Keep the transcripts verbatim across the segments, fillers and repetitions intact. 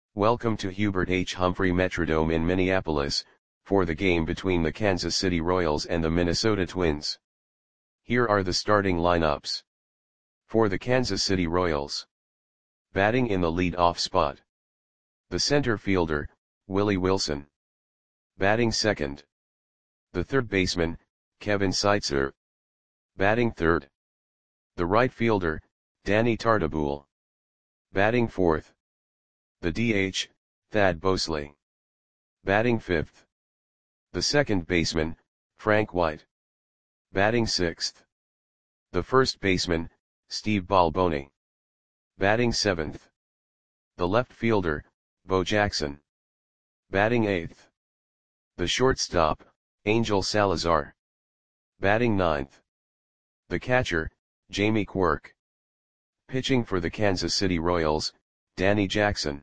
Welcome to Hubert H. Humphrey Metrodome in Minneapolis, for the game between the Kansas City Royals and the Minnesota Twins. Here are the starting lineups. For the Kansas City Royals. Batting in the lead-off spot. The center fielder, Willie Wilson. Batting second. The third baseman, Kevin Seitzer. Batting third. The right fielder, Danny Tartabull. Batting fourth. The D H, Thad Bosley. Batting fifth. The second baseman, Frank White. Batting sixth. The first baseman, Steve Balboni. Batting seventh. The left fielder, Bo Jackson. Batting eighth. The shortstop, Angel Salazar. Batting ninth. The catcher, Jamie Quirk. Pitching for the Kansas City Royals, Danny Jackson.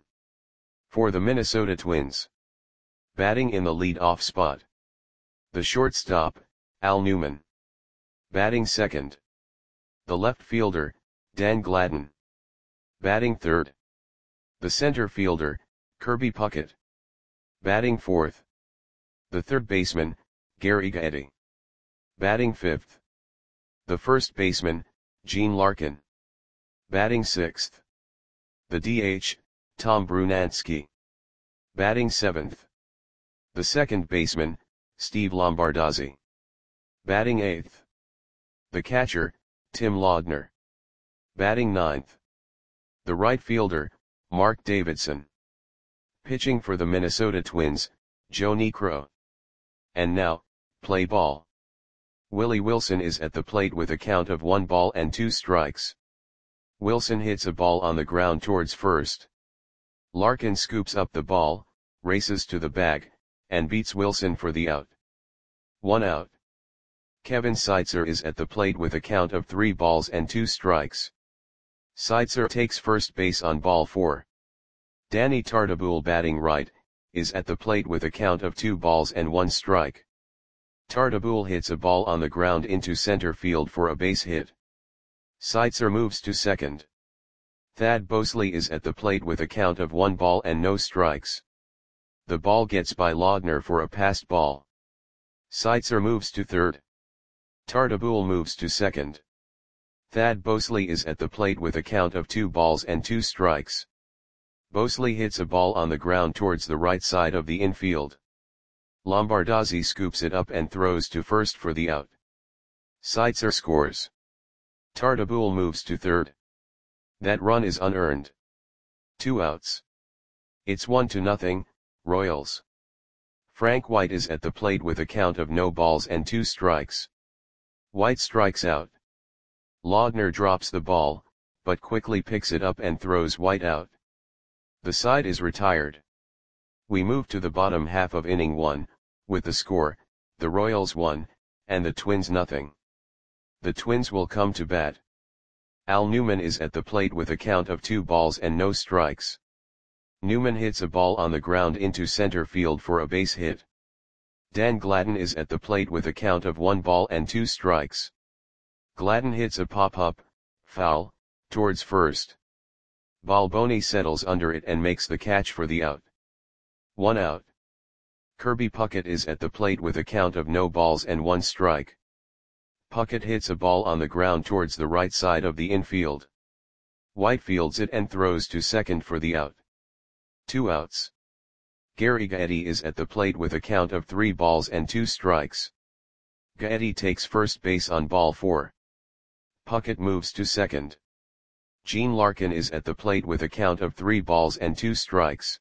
For the Minnesota Twins. Batting in the lead-off spot. The shortstop, Al Newman. Batting second. The left fielder, Dan Gladden. Batting third. The center fielder, Kirby Puckett. Batting fourth. The third baseman, Gary Gaetti. Batting fifth. The first baseman, Gene Larkin. Batting sixth. The D H, Tom Brunansky. Batting seventh. The second baseman, Steve Lombardozzi. Batting eighth. The catcher, Tim Laudner. Batting ninth. The right fielder, Mark Davidson. Pitching for the Minnesota Twins, Joe Niekro. And now, play ball. Willie Wilson is at the plate with a count of one ball and two strikes. Wilson hits a ball on the ground towards first. Larkin scoops up the ball, races to the bag, and beats Wilson for the out. One out. Kevin Seitzer is at the plate with a count of three balls and two strikes. Seitzer takes first base on ball four. Danny Tartabull, batting right, is at the plate with a count of two balls and one strike. Tartabull hits a ball on the ground into center field for a base hit. Seitzer moves to second. Thad Bosley is at the plate with a count of one ball and no strikes. The ball gets by Laudner for a passed ball. Seitzer moves to third. Tartabull moves to second. Thad Bosley is at the plate with a count of two balls and two strikes. Bosley hits a ball on the ground towards the right side of the infield. Lombardozzi scoops it up and throws to first for the out. Seitzer scores. Tartabull moves to third. That run is unearned. Two outs. It's one to nothing, Royals. Frank White is at the plate with a count of no balls and two strikes. White strikes out. Laudner drops the ball, but quickly picks it up and throws White out. The side is retired. We move to the bottom half of inning one, with the score, the Royals one, and the Twins nothing. The Twins will come to bat. Al Newman is at the plate with a count of two balls and no strikes. Newman hits a ball on the ground into center field for a base hit. Dan Gladden is at the plate with a count of one ball and two strikes. Gladden hits a pop-up, foul, towards first. Balboni settles under it and makes the catch for the out. One out. Kirby Puckett is at the plate with a count of no balls and one strike. Puckett hits a ball on the ground towards the right side of the infield. White fields it and throws to second for the out. Two outs. Gary Gaetti is at the plate with a count of three balls and two strikes. Gaetti takes first base on ball four. Puckett moves to second. Gene Larkin is at the plate with a count of three balls and two strikes.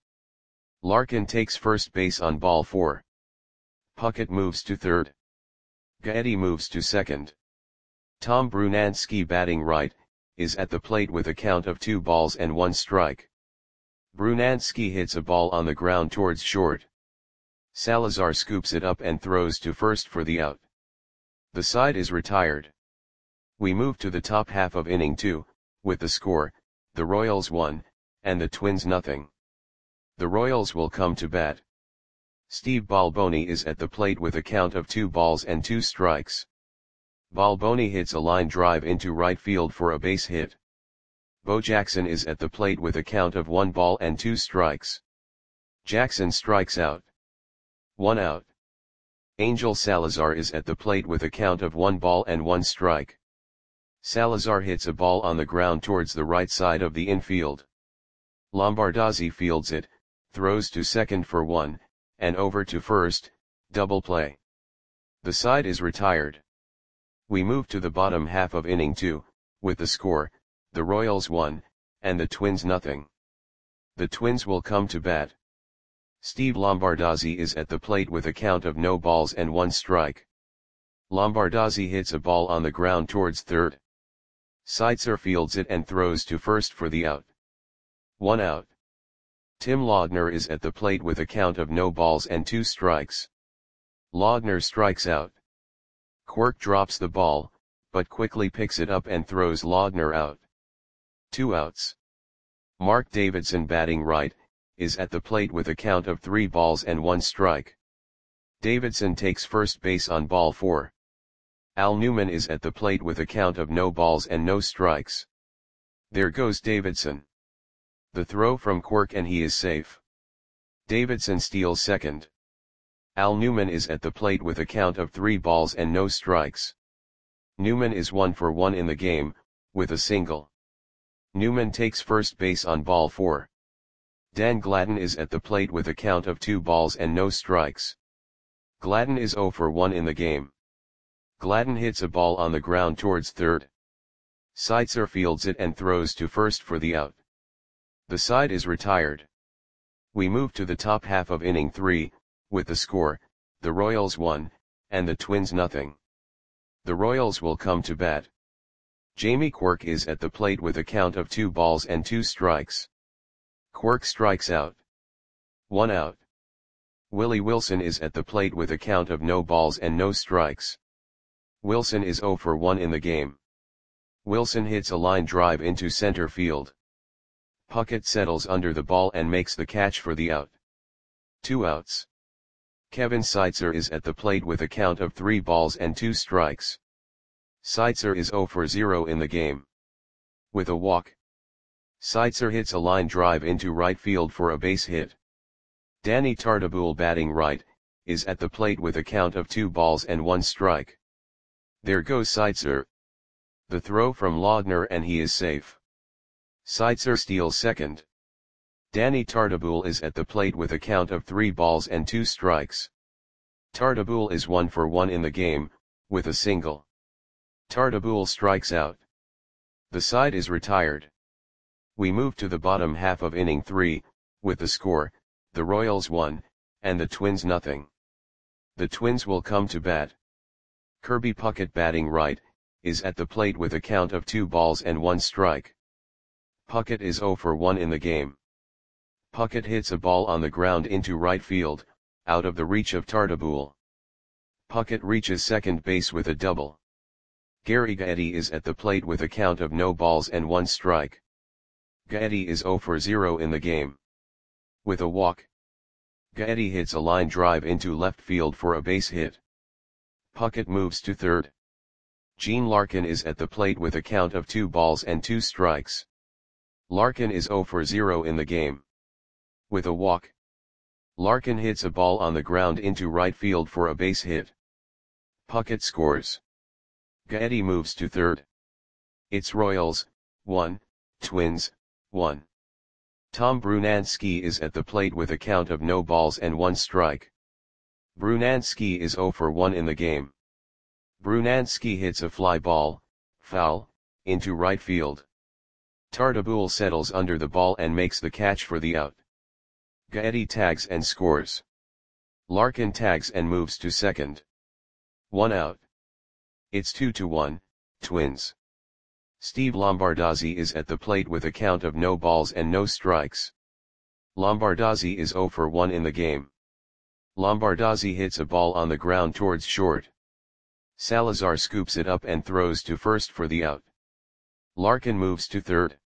Larkin takes first base on ball four. Puckett moves to third. Gaetti moves to second. Tom Brunansky, batting right, is at the plate with a count of two balls and one strike. Brunansky hits a ball on the ground towards short. Salazar scoops it up and throws to first for the out. The side is retired. We move to the top half of inning two, with the score, the Royals one, and the Twins nothing. The Royals will come to bat. Steve Balboni is at the plate with a count of two balls and two strikes. Balboni hits a line drive into right field for a base hit. Bo Jackson is at the plate with a count of one ball and two strikes. Jackson strikes out. One out. Angel Salazar is at the plate with a count of one ball and one strike. Salazar hits a ball on the ground towards the right side of the infield. Lombardozzi fields it, throws to second for one, and over to first, double play. The side is retired. We move to the bottom half of inning two, with the score, the Royals one, and the Twins nothing. The Twins will come to bat. Steve Lombardozzi is at the plate with a count of no balls and one strike. Lombardozzi hits a ball on the ground towards third. Seitzer fields it and throws to first for the out. One out. Tim Laudner is at the plate with a count of no balls and two strikes. Laudner strikes out. Quirk drops the ball, but quickly picks it up and throws Laudner out. Two outs. Mark Davidson, batting right, is at the plate with a count of three balls and one strike. Davidson takes first base on ball four. Al Newman is at the plate with a count of no balls and no strikes. There goes Davidson. The throw from Quirk and he is safe. Davidson steals second. Al Newman is at the plate with a count of three balls and no strikes. Newman is one for one in the game, with a single. Newman takes first base on ball four. Dan Gladden is at the plate with a count of two balls and no strikes. Gladden is zero for one in the game. Gladden hits a ball on the ground towards third. Seitzer fields it and throws to first for the out. The side is retired. We move to the top half of inning three, with the score, the Royals one, and the Twins nothing. The Royals will come to bat. Jamie Quirk is at the plate with a count of two balls and two strikes. Quirk strikes out. One out. Willie Wilson is at the plate with a count of no balls and no strikes. Wilson is zero for one in the game. Wilson hits a line drive into center field. Puckett settles under the ball and makes the catch for the out. Two outs. Kevin Seitzer is at the plate with a count of three balls and two strikes. Seitzer is zero for zero in the game. With a walk. Seitzer hits a line drive into right field for a base hit. Danny Tartabull, batting right, is at the plate with a count of two balls and one strike. There goes Seitzer. The throw from Laudner and he is safe. Seitzer steals second. Danny Tartabull is at the plate with a count of three balls and two strikes. Tartabull is one for one in the game, with a single. Tartabull strikes out. The side is retired. We move to the bottom half of inning three, with the score, the Royals one, and the Twins nothing. The Twins will come to bat. Kirby Puckett, batting right, is at the plate with a count of two balls and one strike. Puckett is zero for one in the game. Puckett hits a ball on the ground into right field, out of the reach of Tartabull. Puckett reaches second base with a double. Gary Gaetti is at the plate with a count of no balls and one strike. Gaetti is zero for zero in the game. With a walk. Gaetti hits a line drive into left field for a base hit. Puckett moves to third. Gene Larkin is at the plate with a count of two balls and two strikes. Larkin is zero for zero in the game. With a walk. Larkin hits a ball on the ground into right field for a base hit. Puckett scores. Gaetti moves to third. It's Royals, one, Twins, one. Tom Brunansky is at the plate with a count of no balls and one strike. Brunansky is zero for one in the game. Brunansky hits a fly ball, foul, into right field. Tartabull settles under the ball and makes the catch for the out. Gaetti tags and scores. Larkin tags and moves to second. One out. It's two to one, Twins. Steve Lombardozzi is at the plate with a count of no balls and no strikes. Lombardozzi is zero for one in the game. Lombardozzi hits a ball on the ground towards short. Salazar scoops it up and throws to first for the out. Larkin moves to third.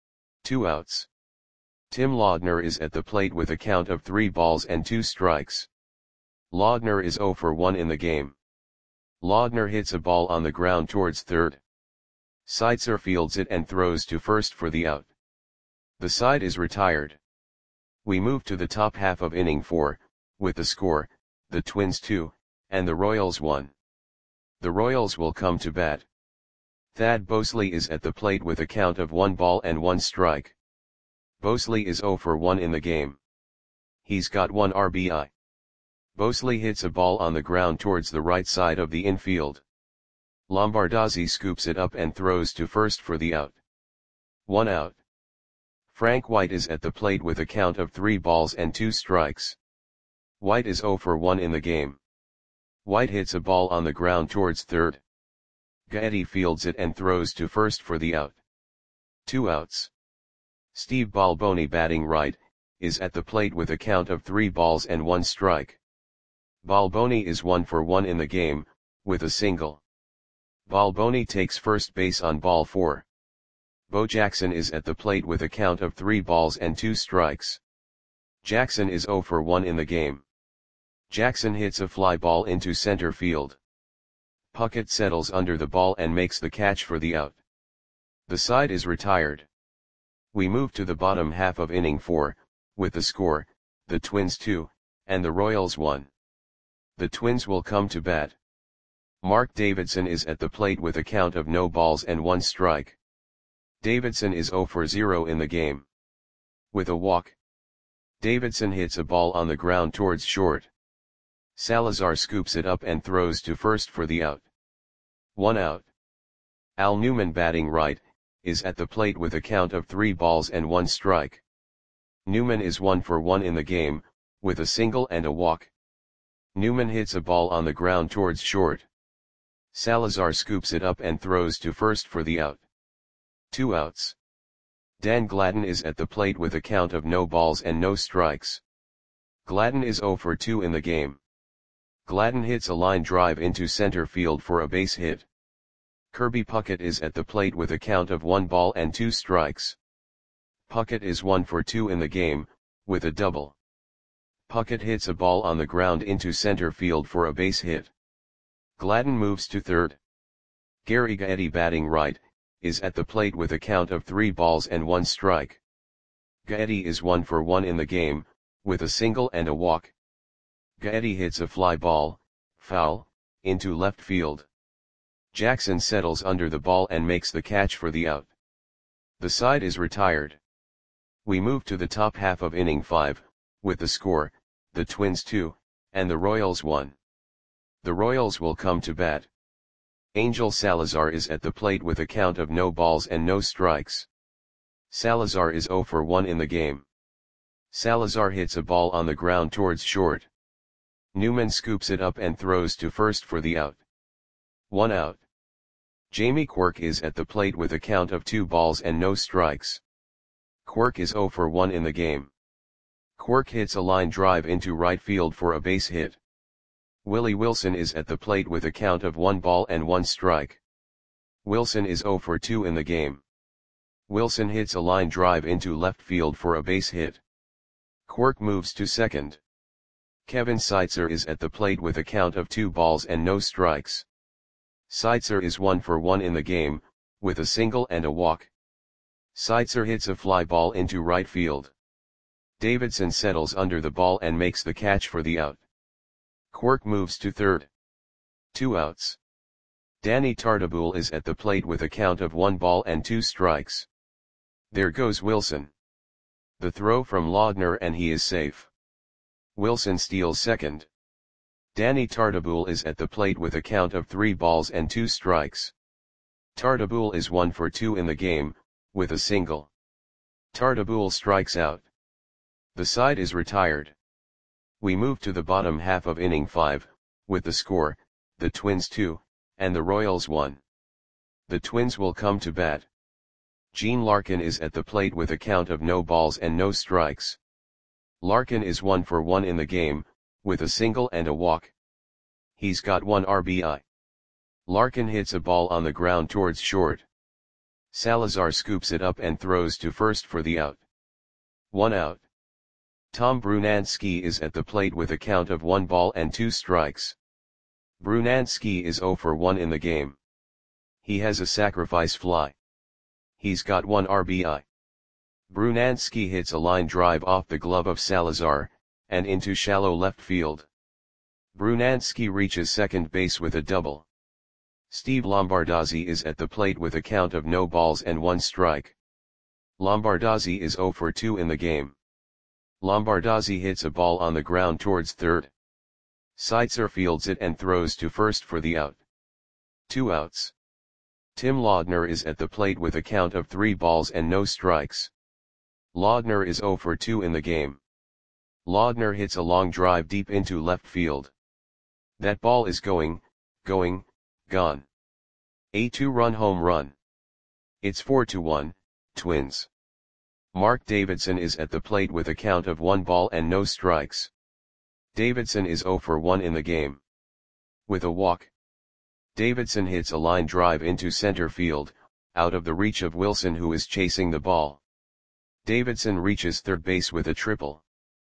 Two outs. Tim Laudner is at the plate with a count of three balls and two strikes. Laudner is zero for one in the game. Laudner hits a ball on the ground towards third. Seitzer fields it and throws to first for the out. The side is retired. We move to the top half of inning four, with the score, the Twins two, and the Royals one. The Royals will come to bat. Thad Bosley is at the plate with a count of one ball and one strike. Bosley is oh for one in the game. He's got one R B I. Bosley hits a ball on the ground towards the right side of the infield. Lombardozzi scoops it up and throws to first for the out. One out. Frank White is at the plate with a count of three balls and two strikes. White is oh for one in the game. White hits a ball on the ground towards third. Gaetti fields it and throws to first for the out. Two outs. Steve Balboni, batting right, is at the plate with a count of three balls and one strike. Balboni is one for one in the game, with a single. Balboni takes first base on ball four. Bo Jackson is at the plate with a count of three balls and two strikes. Jackson is oh for one in the game. Jackson hits a fly ball into center field. Puckett settles under the ball and makes the catch for the out. The side is retired. We move to the bottom half of inning four, with the score, the Twins two, and the Royals one. The Twins will come to bat. Mark Davidson is at the plate with a count of no balls and one strike. Davidson is oh for zero in the game. With a walk, Davidson hits a ball on the ground towards short. Salazar scoops it up and throws to first for the out. One out. Al Newman, batting right, is at the plate with a count of three balls and one strike. Newman is one for one in the game, with a single and a walk. Newman hits a ball on the ground towards short. Salazar scoops it up and throws to first for the out. Two outs. Dan Gladden is at the plate with a count of no balls and no strikes. Gladden is oh for two in the game. Gladden hits a line drive into center field for a base hit. Kirby Puckett is at the plate with a count of one ball and two strikes. Puckett is one for two in the game, with a double. Puckett hits a ball on the ground into center field for a base hit. Gladden moves to third. Gary Gaetti, batting right, is at the plate with a count of three balls and one strike. Gaetti is one for one in the game, with a single and a walk. Gaetti hits a fly ball, foul, into left field. Jackson settles under the ball and makes the catch for the out. The side is retired. We move to the top half of inning five, with the score, the Twins two, and the Royals one. The Royals will come to bat. Angel Salazar is at the plate with a count of no balls and no strikes. Salazar is oh for one in the game. Salazar hits a ball on the ground towards short. Newman scoops it up and throws to first for the out. One out. Jamie Quirk is at the plate with a count of two balls and no strikes. Quirk is oh for one in the game. Quirk hits a line drive into right field for a base hit. Willie Wilson is at the plate with a count of one ball and one strike. Wilson is oh for two in the game. Wilson hits a line drive into left field for a base hit. Quirk moves to second. Kevin Seitzer is at the plate with a count of two balls and no strikes. Seitzer is one for one in the game, with a single and a walk. Seitzer hits a fly ball into right field. Davidson settles under the ball and makes the catch for the out. Quirk moves to third. Two outs. Danny Tartabull is at the plate with a count of one ball and two strikes. There goes Wilson. The throw from Laudner and he is safe. Wilson steals second. Danny Tartabull is at the plate with a count of three balls and two strikes. Tartabull is one for two in the game, with a single. Tartabull strikes out. The side is retired. We move to the bottom half of inning five, with the score, the Twins two, and the Royals one. The Twins will come to bat. Gene Larkin is at the plate with a count of no balls and no strikes. Larkin is one for one in the game, with a single and a walk. He's got one R B I. Larkin hits a ball on the ground towards short. Salazar scoops it up and throws to first for the out. One out. Tom Brunansky is at the plate with a count of one ball and two strikes. Brunansky is oh for one in the game. He has a sacrifice fly. He's got one R B I. Brunansky hits a line drive off the glove of Salazar, and into shallow left field. Brunansky reaches second base with a double. Steve Lombardozzi is at the plate with a count of no balls and one strike. Lombardozzi is zero for two in the game. Lombardozzi hits a ball on the ground towards third. Seitzer fields it and throws to first for the out. Two outs. Tim Laudner is at the plate with a count of three balls and no strikes. Laudner is zero for two in the game. Laudner hits a long drive deep into left field. That ball is going, going, gone. A two-run home run. It's four to one, Twins. Mark Davidson is at the plate with a count of one ball and no strikes. Davidson is zero for one in the game. With a walk. Davidson hits a line drive into center field, out of the reach of Wilson, who is chasing the ball. Davidson reaches third base with a triple.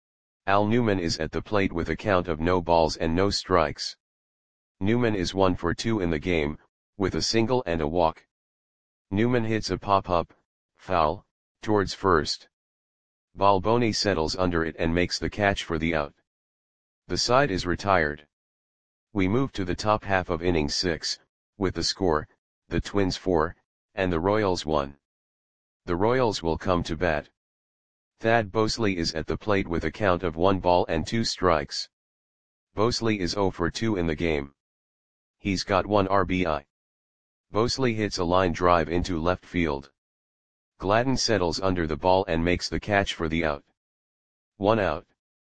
Al Newman is at the plate with a count of no balls and no strikes. Newman is one for two in the game, with a single and a walk. Newman hits a pop-up, foul, towards first. Balboni settles under it and makes the catch for the out. The side is retired. We move to the top half of inning six, with the score, the Twins four, and the Royals one. The Royals will come to bat. Thad Bosley is at the plate with a count of one ball and two strikes. Bosley is zero for two in the game. He's got one R B I. Bosley hits a line drive into left field. Gladden settles under the ball and makes the catch for the out. One out.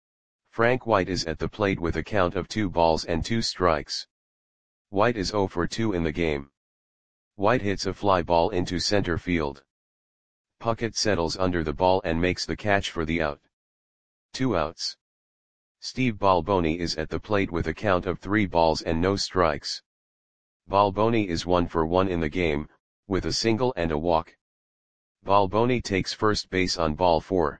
Frank White is at the plate with a count of two balls and two strikes. White is zero for two in the game. White hits a fly ball into center field. Puckett settles under the ball and makes the catch for the out. Two outs. Steve Balboni is at the plate with a count of three balls and no strikes. Balboni is one for one in the game, with a single and a walk. Balboni takes first base on ball four.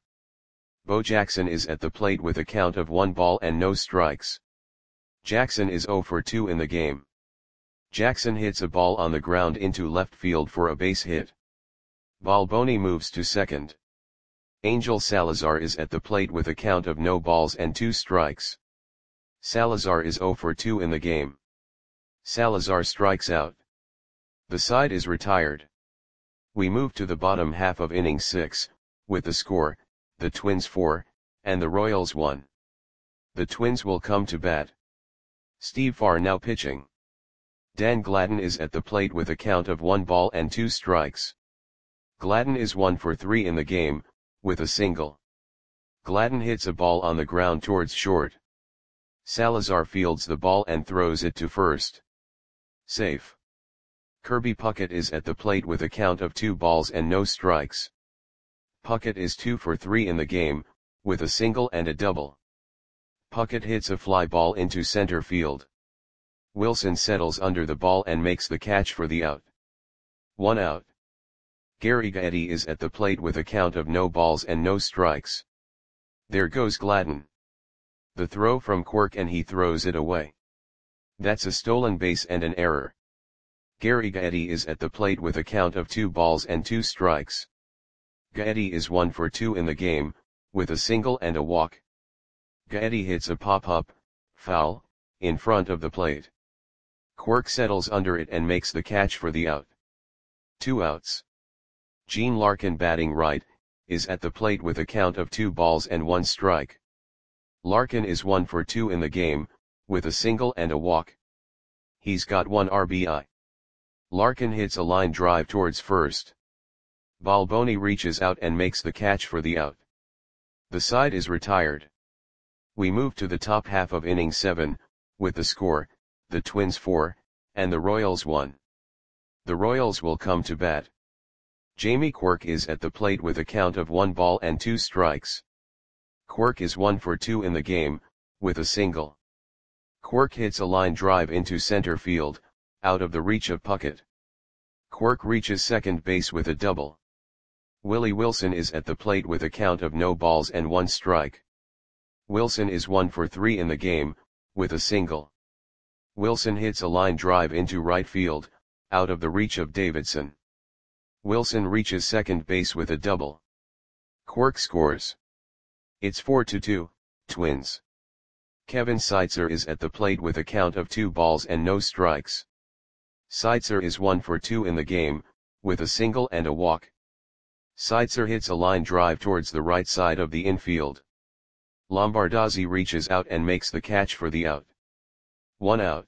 Bo Jackson is at the plate with a count of one ball and no strikes. Jackson is zero for two in the game. Jackson hits a ball on the ground into left field for a base hit. Balboni moves to second. Angel Salazar is at the plate with a count of no balls and two strikes. Salazar is zero for two in the game. Salazar strikes out. The side is retired. We move to the bottom half of inning six, with the score, the Twins four, and the Royals one. The Twins will come to bat. Steve Farr now pitching. Dan Gladden is at the plate with a count of one ball and two strikes. Gladden is one for three in the game, with a single. Gladden hits a ball on the ground towards short. Salazar fields the ball and throws it to first. Safe. Kirby Puckett is at the plate with a count of two balls and no strikes. Puckett is two for three in the game, with a single and a double. Puckett hits a fly ball into center field. Wilson settles under the ball and makes the catch for the out. One out. Gary Gaetti is at the plate with a count of no balls and no strikes. There goes Gladden. The throw from Quirk and he throws it away. That's a stolen base and an error. Gary Gaetti is at the plate with a count of two balls and two strikes. Gaetti is one for two in the game, with a single and a walk. Gaetti hits a pop-up, foul, in front of the plate. Quirk settles under it and makes the catch for the out. Two outs. Gene Larkin, batting right, is at the plate with a count of two balls and one strike. Larkin is one for two in the game, with a single and a walk. He's got one R B I. Larkin hits a line drive towards first. Balboni reaches out and makes the catch for the out. The side is retired. We move to the top half of inning seven, with the score, the Twins four, and the Royals one. The Royals will come to bat. Jamie Quirk is at the plate with a count of one ball and two strikes. Quirk is one for two in the game, with a single. Quirk hits a line drive into center field, out of the reach of Puckett. Quirk reaches second base with a double. Willie Wilson is at the plate with a count of no balls and one strike. Wilson is one for three in the game, with a single. Wilson hits a line drive into right field, out of the reach of Davidson. Wilson reaches second base with a double. Quirk scores. It's four to two, Twins. Kevin Seitzer is at the plate with a count of two balls and no strikes. Seitzer is one for two in the game, with a single and a walk. Seitzer hits a line drive towards the right side of the infield. Lombardozzi reaches out and makes the catch for the out. One out.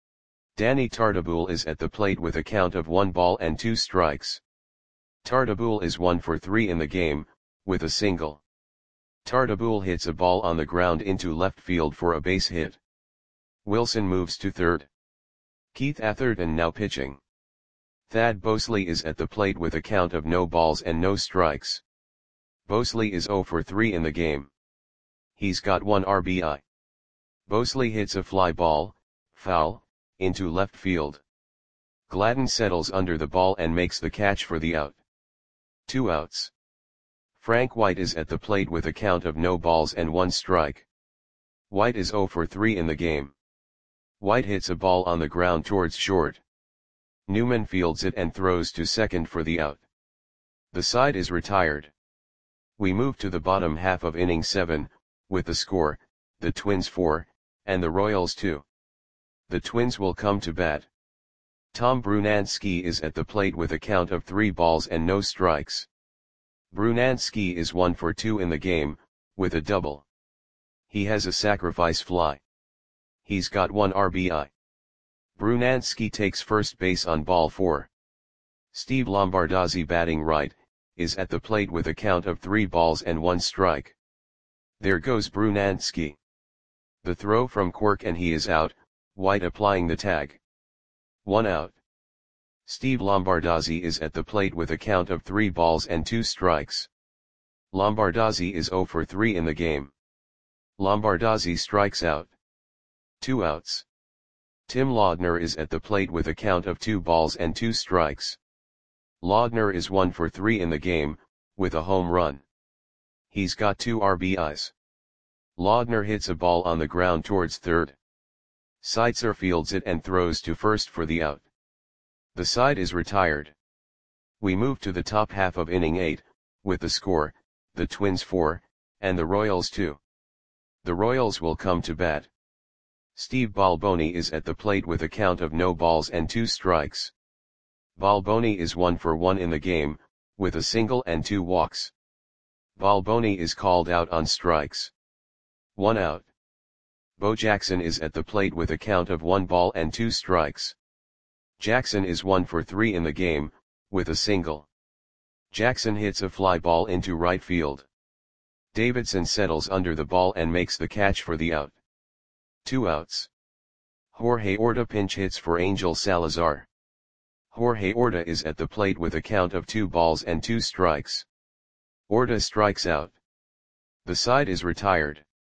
Danny Tartabull is at the plate with a count of one ball and two strikes. Tartabull is one for three in the game, with a single. Tartabull hits a ball on the ground into left field for a base hit. Wilson moves to third. Keith Atherton now pitching. Thad Bosley is at the plate with a count of no balls and no strikes. Bosley is zero for three in the game. He's got one R B I. Bosley hits a fly ball, foul, into left field. Gladden settles under the ball and makes the catch for the out. Two outs. Frank White is at the plate with a count of no balls and one strike. White is zero for three in the game. White hits a ball on the ground towards short. Newman fields it and throws to second for the out. The side is retired. We move to the bottom half of inning seven, with the score, the Twins four, and the Royals two. The Twins will come to bat. Tom Brunansky is at the plate with a count of three balls and no strikes. Brunansky is one for two in the game, with a double. He has a sacrifice fly. He's got one R B I. Brunansky takes first base on ball four. Steve Lombardozzi, batting right, is at the plate with a count of three balls and one strike. There goes Brunansky. The throw from Quirk and he is out, White applying the tag. One out. Steve Lombardozzi is at the plate with a count of three balls and two strikes. Lombardozzi is zero for three in the game. Lombardozzi strikes out. Two outs. Tim Laudner is at the plate with a count of two balls and two strikes. Laudner is one for three in the game, with a home run. He's got two R B Is. Laudner hits a ball on the ground towards third. Seitzer fields it and throws to first for the out. The side is retired. We move to the top half of inning eight, with the score, the Twins four, and the Royals two. The Royals will come to bat. Steve Balboni is at the plate with a count of no balls and two strikes. Balboni is one for one in the game, with a single and two walks. Balboni is called out on strikes. One out. Bo Jackson is at the plate with a count of one ball and two strikes. Jackson is one for three in the game, with a single. Jackson hits a fly ball into right field. Davidson settles under the ball and makes the catch for the out. Two outs. Jorge Orta pinch hits for Angel Salazar. Jorge Orta is at the plate with a count of two balls and two strikes. Orta strikes out. The side is retired.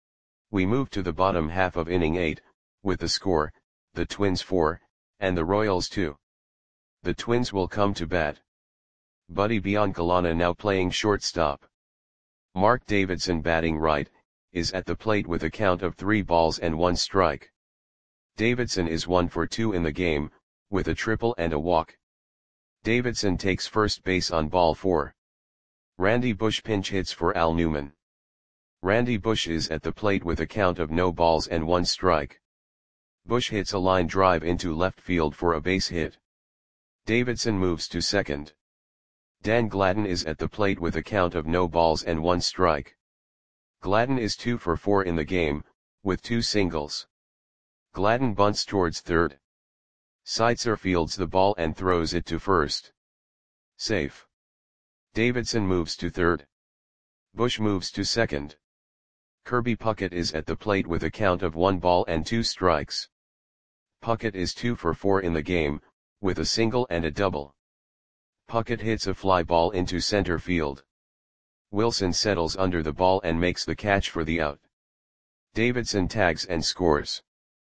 We move to the bottom half of inning eight, with the score, the Twins four, and the Royals two. The Twins will come to bat. Buddy Biancalana now playing shortstop. Mark Davidson, batting right, is at the plate with a count of three balls and one strike. Davidson is one for two in the game, with a triple and a walk. Davidson takes first base on ball four. Randy Bush pinch hits for Al Newman. Randy Bush is at the plate with a count of no balls and one strike. Bush hits a line drive into left field for a base hit. Davidson moves to second. Dan Gladden is at the plate with a count of no balls and one strike. Gladden is two for four in the game, with two singles. Gladden bunts towards third. Seitzer fields the ball and throws it to first. Safe. Davidson moves to third. Bush moves to second. Kirby Puckett is at the plate with a count of one ball and two strikes. Puckett is two for four in the game, with a single and a double. Puckett hits a fly ball into center field. Wilson settles under the ball and makes the catch for the out. Davidson tags and scores.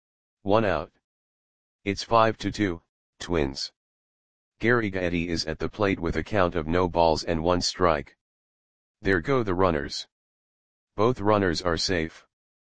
One out. It's five to two, Twins. Gary Gaetti is at the plate with a count of no balls and one strike. There go the runners. Both runners are safe.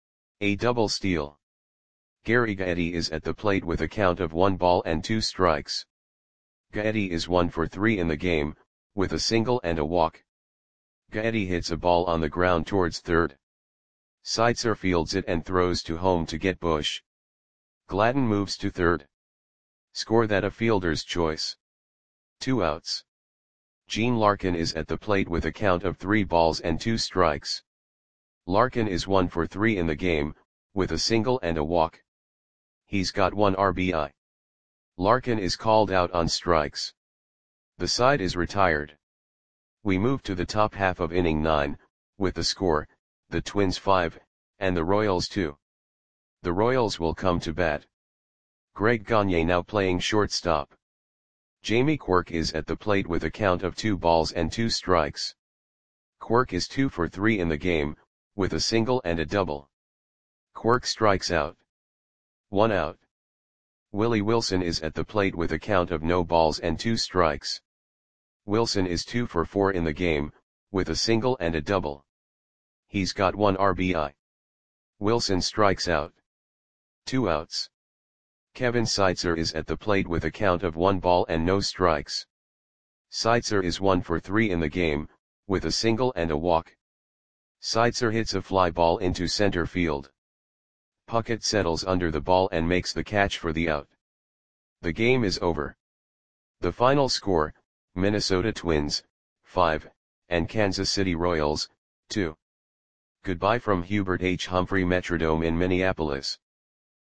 A double steal. Gary Gaetti is at the plate with a count of one ball and two strikes. Gaetti is one for three in the game, with a single and a walk. Gaetti hits a ball on the ground towards third. Seitzer fields it and throws to home to get Bush. Gladden moves to third. Score that a fielder's choice. Two outs. Gene Larkin is at the plate with a count of three balls and two strikes. Larkin is one for three in the game, with a single and a walk. He's got one R B I. Larkin is called out on strikes. The side is retired. We move to the top half of inning nine, with the score, the Twins five, and the Royals two. The Royals will come to bat. Greg Gagne now playing shortstop. Jamie Quirk is at the plate with a count of two balls and two strikes. Quirk is two for three in the game, with a single and a double. Quirk strikes out. One out. Willie Wilson is at the plate with a count of no balls and two strikes. Wilson is two for four in the game, with a single and a double. He's got one R B I. Wilson strikes out. Two outs. Kevin Seitzer is at the plate with a count of one ball and no strikes. Seitzer is one for three in the game, with a single and a walk. Seitzer hits a fly ball into center field. Puckett settles under the ball and makes the catch for the out. The game is over. The final score, Minnesota Twins, five, and Kansas City Royals, two. Goodbye from Hubert H. Humphrey Metrodome in Minneapolis.